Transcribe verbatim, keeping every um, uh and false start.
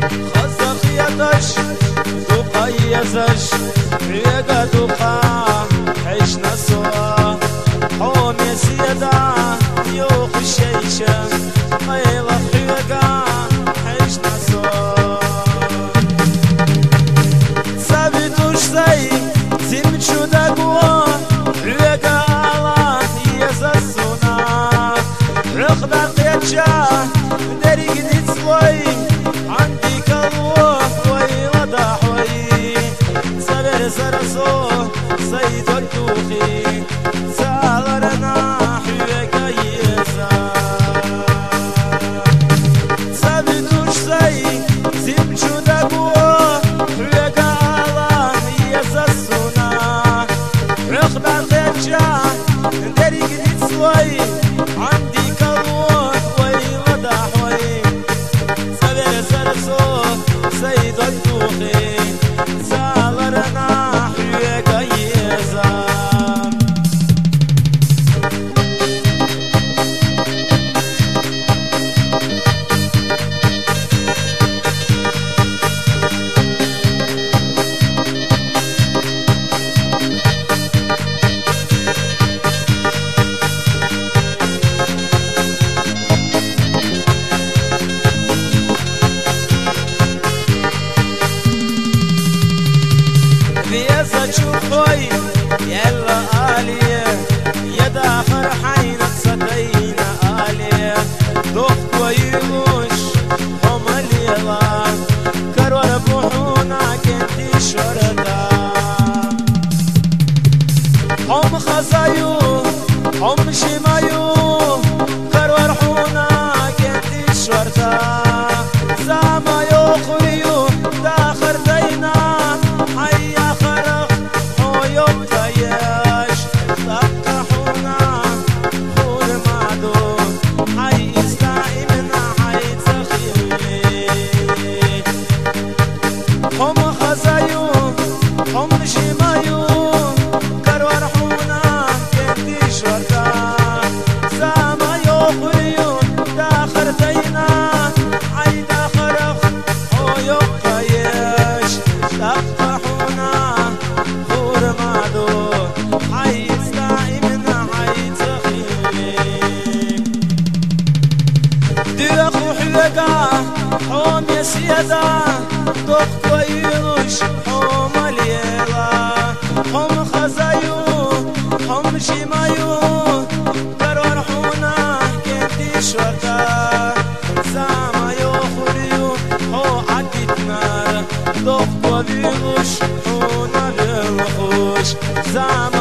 خزق يدش دوقا يزش ريقا دوقا عشنا سوا حوم يسيدا يوخ الشيشة غيظ ريقا عشنا سوا سابتوش زي زين شو دقوا ريقا الله يزسونا رخدا قيتشا دريق ديتسوي عندي كالوه ويوضح وي صبر سرسو سيد الدوخي سالرنا حيوكا يسا سابتوش زي زين شو دقوا ريقا الله يزسونا رخدا قيتشا دريق ديتسوي عندي كالوه ويوضح وي صبر سرسو سيد الدوخي سالرنا حيوكا يسا بيزا تشوفوي يلا آلية يدا فرحين تصدينا آلية ضغط ويوش هم الليلا كرور بوحونا كنتي شرطا هم خزايو هم شمايو كرور حونا كنتي شرطا زاما يوخريو داخر دينا حيا خرق حيوم تياش تقحونا خور معدود حي استعيمنا حي تخيلي هم خزايو هم شمايو كرور حونا كنتي شرطا زاما يوخريو داخر دينا حي داخرق حيوم تياش تقحونا خور معدود حي استعيمنا حي تخيلي ديق وحلقا حوم يسيدا ضغط ويروش حوم الليلا حوم خزايو حوم شمايو كرور حونا كنتي شرطا زاما يوخريو حو عكتنا ضغط ويروش حونا للوحوش زاما